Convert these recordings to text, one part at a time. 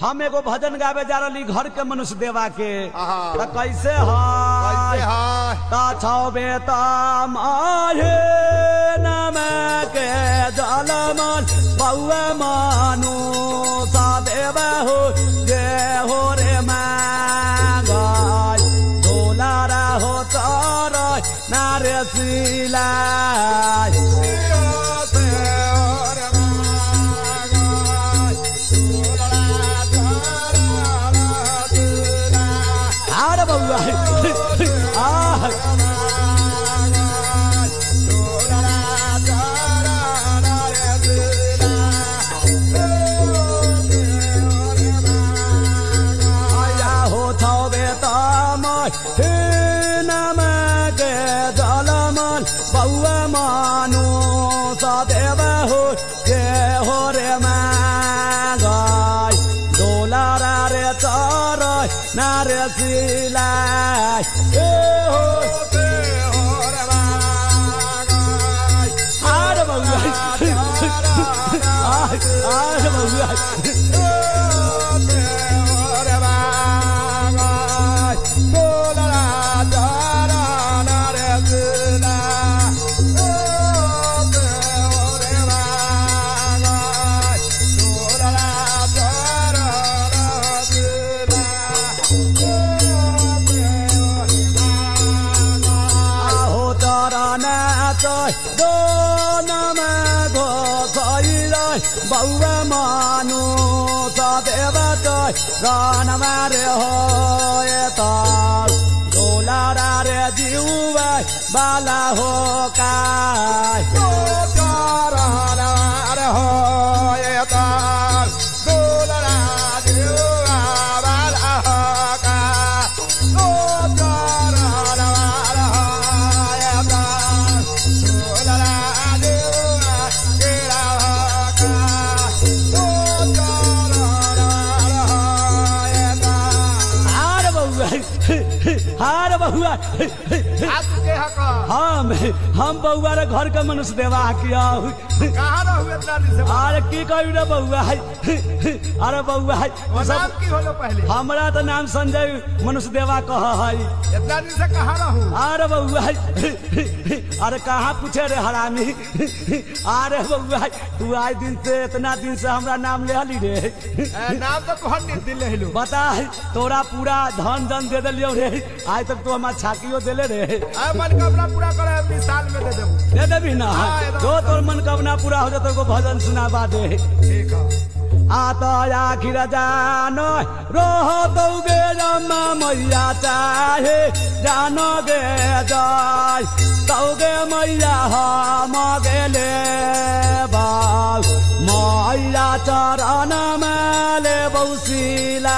हम एगो भजन गावे जा रही घर के मनुष्य देवा के आहा। कैसे कैसे है छवे माहे नम के जलमन बउआ मानु सदेव हो जे हो रे मांगाय डोलारा हो चर नारे सिलाय अरे बउआ बउआ मानो सदेव हो जे हो रे मांगाय डोलारा रे चर नारे सिलाय हो अरे बउआ अरे बउआ बउआ मानु सदेव गान मारे हो डोलारा रे जीवा बाला हो काय हार बहुआ हम बउआ रे घर के मनुष्य देवा किया अरे की कहू रे बउआ अरे बउआ पहले हमारा तो नाम संजय मनुष्य देवा कह है इतना दिन से कहाँ रहूं अरे बउआ अरे कहाँ पूछे रे हरामी अरे बउआ तू आज दिन से इतना दिन से हमरा नाम ले हली रे नाम तो तुहर दिन ले लो बता तोरा पूरा धन जन दे दिलियो रे आज तक तो हमार छाकियो देले रे मनोकामना पूरा करे अभी साल में दे देबू दे देबी ना जो तोर मनोकामना पूरा हो जाए तो भजन सुनाबा दे ठीक है आता आखिर जानो रोह दोगे रमा मैया चाहे जानोगे जाय तौगे मैया हम गेले बाग मैया चरण मेले बौसिला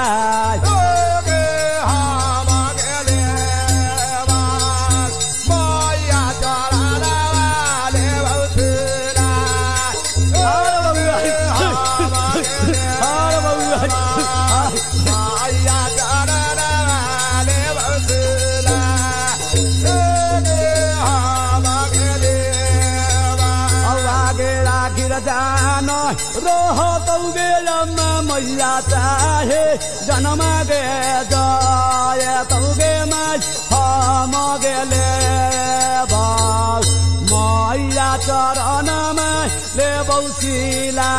जानो रोह तौगे रमा मैया चाहे जन्म गे जाय तौगे माय हम गेले बाग मैया चरण में ले बौसिला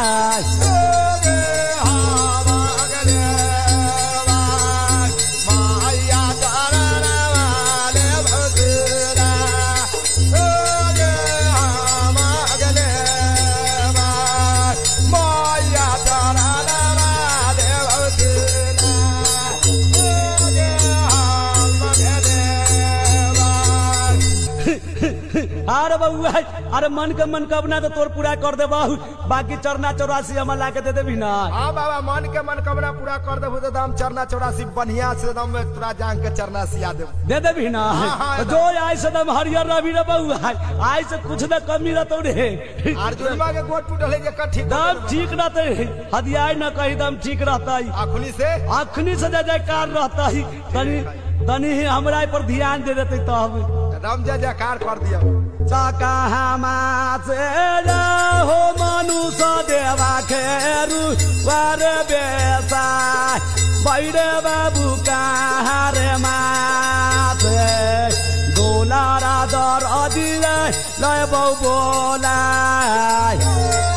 अरे बउआ अरे मन के मनोकामना तो तोर पूरा कर दे बाकी चरना 84 हम ला के दे देबी ना हाँ बाबा मन के मनोकामना पूरा कर देबू तो हम चरना 84 बढ़िया से दम तोरा जान के चरना सिया दे देबी ना जो आई से दम हरियर रवि रे बउआ आई से कुछ न कमी रहतो रे अर्जुनमा के गोट टूटले जे का ठीक दम ठीक रहते हदियाई न कही दम ठीक रहता अखनी से जयकार रहता तनी तनी हमरा पर ध्यान दे देते तब दम जयकार कर दिया कहाँ से हो मनुष्य देवा खेरू वारे बेसा बैरे बाबू कहाँ रे माथे गोलारा दर अदिले लय बौ बोलाय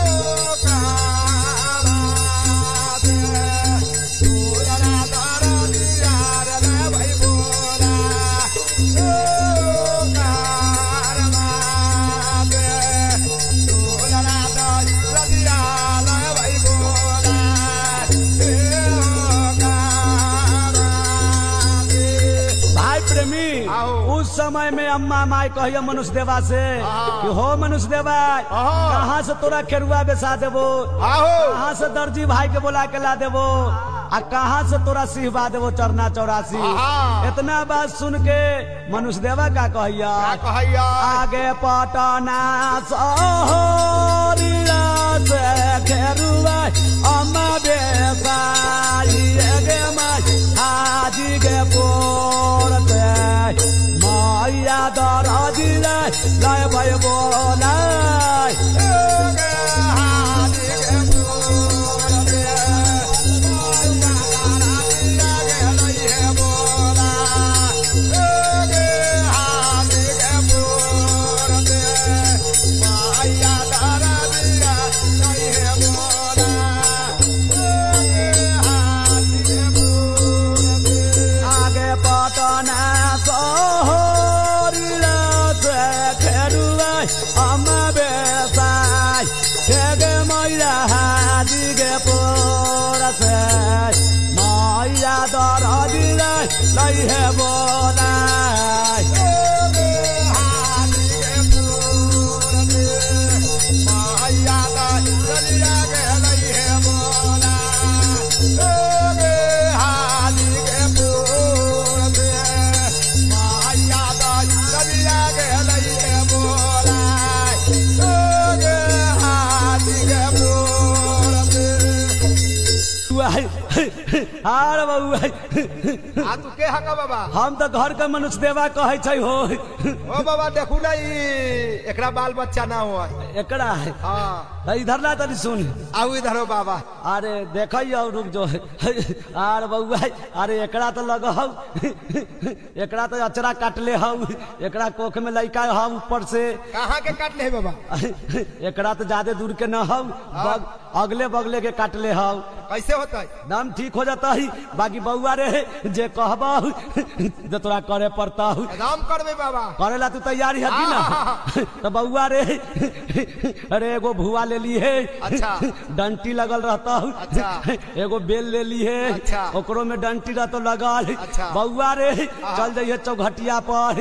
उस समय में अम्मा माई कहिए मनुष्य देवा से कि हो मनुष्य देवा कहाँ से तोरा खेरुआ बेसा देबो कहाँ से दर्जी भाई के बोला के ला देबो आ कहाँ से तोरा सिहबा देबो चरना 84 इतना बात सुन के मनुष्य देवा का कहिया आगे पटना सोहरिया से खेरुआ अम्मा बेसा गे माई हाजी गे पोरते माया दरा दिले लय भय बोलाय आगे पटना अम्मा बेसाय गे मैया हाजी गे पोरसे मैया दर दिले लैहे बोलाय अरे बउआ तू के हका बाबा हम तो घर के मनुष्य देवा कहे छै हो ओ बाबा देखू ना एकरा बाल बच्चा ना हो एकरा है हाँ इधर ला तनी सुन आओ इधर हो बाबा अरे देखियो रुक जो अरे बउआ अरे एकरा तो लग एकरा तो अचरा काट ले हौ एकरा कोख में लइका हौ ऊपर से कहाँ के काट ले बाबा एकरा तो ज्यादा दूर के न हौ अगले बगले के काट ले हौ कैसे होता है दाम ठीक हो जाता है बाकी बउआ रे जे कहबा जे तोरा करे पड़ता दाम करबे बाबा करेला तू तैयारी है ना तो बउआ रे अरे एगो भुआ ले ली है अच्छा डंटी लगल रहता अच्छा एगो बेल ले ली है अच्छा ओकरो में डंटी रह तो लगल अच्छा बउआ रे चल जाइए चौघटिया पर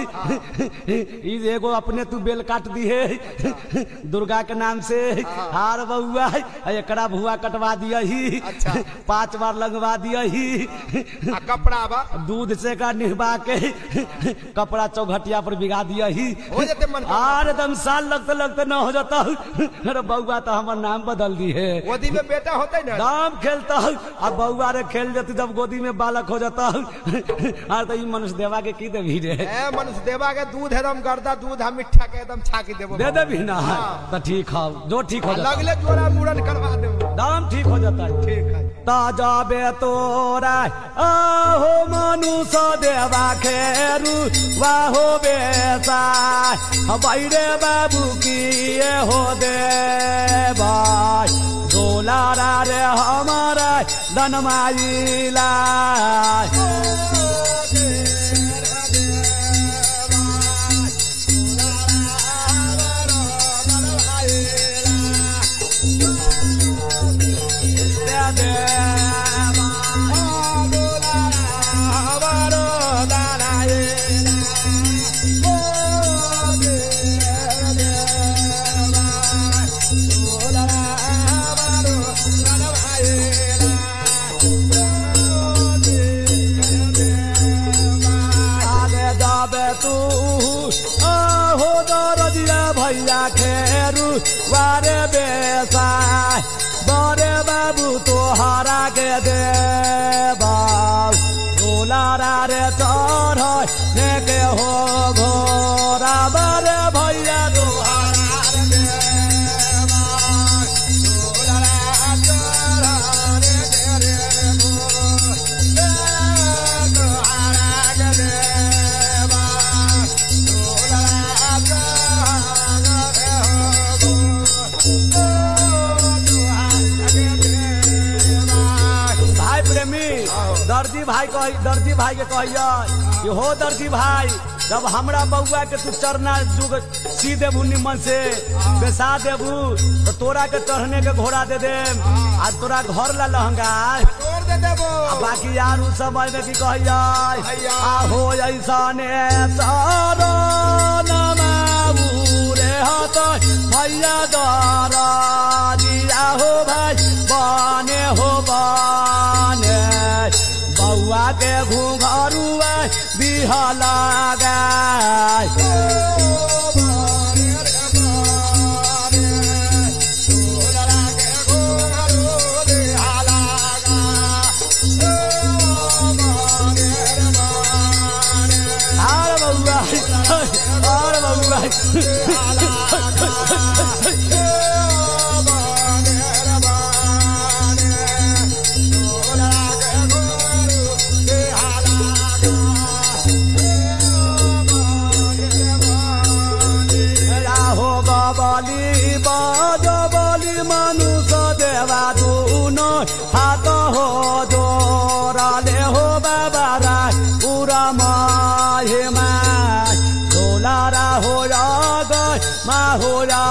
एगो अपने तू बेल काट दी है दुर्गा के नाम से हार बउआ एकरा भुआ कटवा दिया ही अच्छा 5 बार लगवा दिया ही कपड़ा बा दूध से का निहबा के कपड़ा चौघटिया पर बिगा दिया ही हो जाते मन आर एकदम साल लगते लगते न हो जाता अरे बउआ तो हमार नाम बदल दी है गोदी में बेटा होता है ना दाम खेलता अब बउआ रे खेल जाती जब गोदी में बालक हो जाता और तो मनुष्य देवा के की देवी रे मनुष्य देवा के दूध एकदम गर्दा दूध हम मिठा के एकदम छाकी देबो दे देवी ना तो ठीक है जो ठीक हो जाता लगले जोड़ा मुड़न करवा देबो दाम ठीक हो जाता है ठीक है ताजा बे तोरा आहो मनुष्य देवा खेरू वाहो बेसा बैरे बाबू की हो दे भाई गोलारा रे हमारा दनमाइला दर्जी भाई के कहिया कि हो दर्जी भाई जब हमरा बउआ के तू चरना जुग सी देबू निमन से बेसा देबू तो तोरा के चढ़ने के घोड़ा दे दे आ तोरा घर ला लहंगा तोड़ दे देबो बाकी यार उस समय में की कहिया आहो ऐसा ने सारा नमाबूरे हाथ भैया दारा दिया हो भाई बाने हो बाने बउआ के घुंघरुआ बिहा लगाए हाथ हो जोराले हो बाबा राय पूरा माहे माय डोलारा हो गए मा हो